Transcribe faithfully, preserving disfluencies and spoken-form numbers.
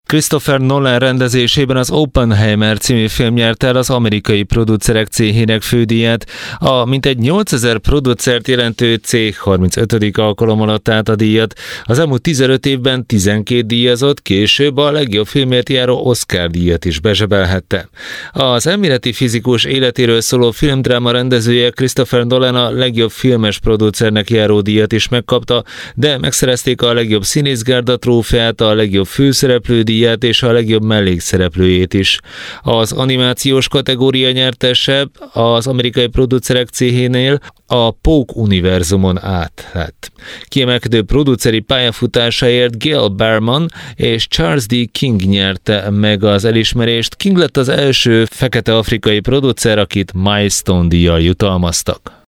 Christopher Nolan rendezésében az Oppenheimer című film nyerte el az amerikai producerek céhének fődíját. A mintegy nyolcezer producert jelentő cég harmincötödik alkalom alatt állt a díjat. Az elmúlt tizenöt évben tizenkét díjazott, később a legjobb filmért járó Oscar-díjat is bezsebelhette. Az elméleti fizikus életéről szóló filmdráma rendezője Christopher Nolan a legjobb filmes producernek járó díjat is megkapta, de megszerezték a legjobb színészgárda trófeát, a legjobb főszereplő díjat és a legjobb mellékszereplőjét is. Az animációs kategória nyertese az amerikai producerek céhénél a Pók univerzumon át lett. Kiemelkedő produceri pályafutásáért Gail Berman és Charles D. King nyerte meg az elismerést. King lett az első fekete afrikai producer, akit Milestone díjjal jutalmaztak.